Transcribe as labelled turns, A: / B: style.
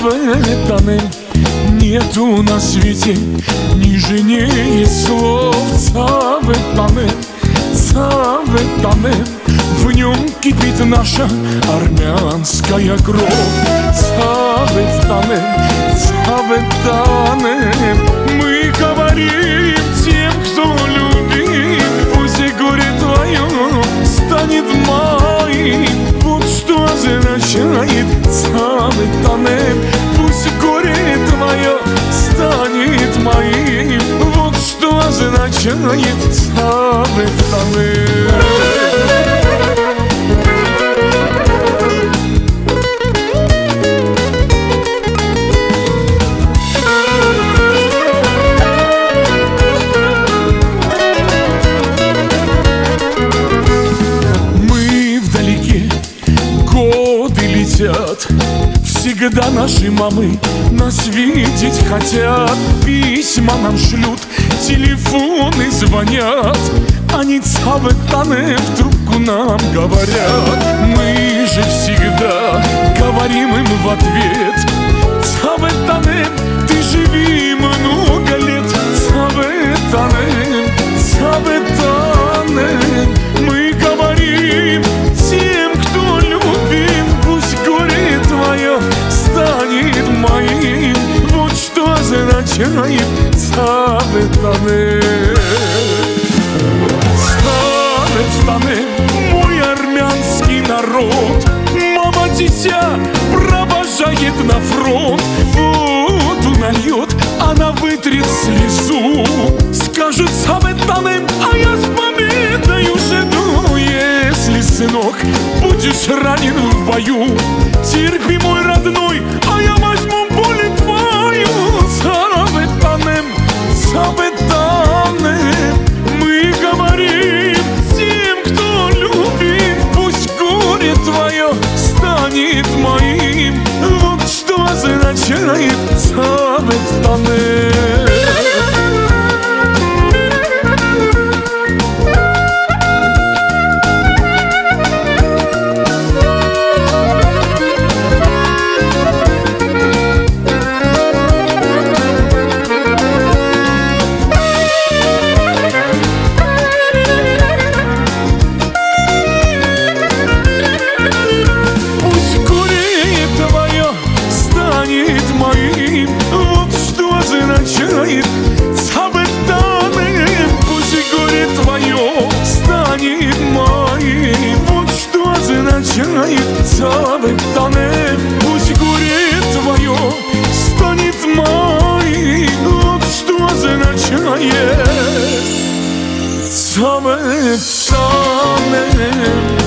A: Цаветаны. Нету на свете нежнее слов. Цаветаны, цаветаны. В нем кипит наша армянская кровь. Цаветаны, цаветаны. Мы говорим тем, кто любит, пусть горе твое станет моим. Вот что означает цаветаны. Пусть горе твое станет моим. Вот что означает цаветаны. Всегда наши мамы нас видеть хотят. Письма нам шлют, телефоны звонят. Они цаветаны в трубку нам говорят. Мы же всегда говорим им в ответ: цаветаны, ты живи много лет. Цаветаны, цаветаны. Мы говорим тем, кто любим, пусть горе твое станет моим. Вот что означает цаветаны. Цаветаны, мой армянский народ. Мама дитя провожает на фронт. Воду нальет, она вытрет слезу. Скажет цаветаны, а я с победою жду. Если, сынок, будешь ранен в бою, терпи, мой родной, а я возьму боль твою. Цаветаны, цаветаны. Мы говорим тем, кто любит, пусть горе твое станет моим. Вот что означает цаветаны. Цаветаны, пусть горе твое станет моим. Вот что означает цаветаны.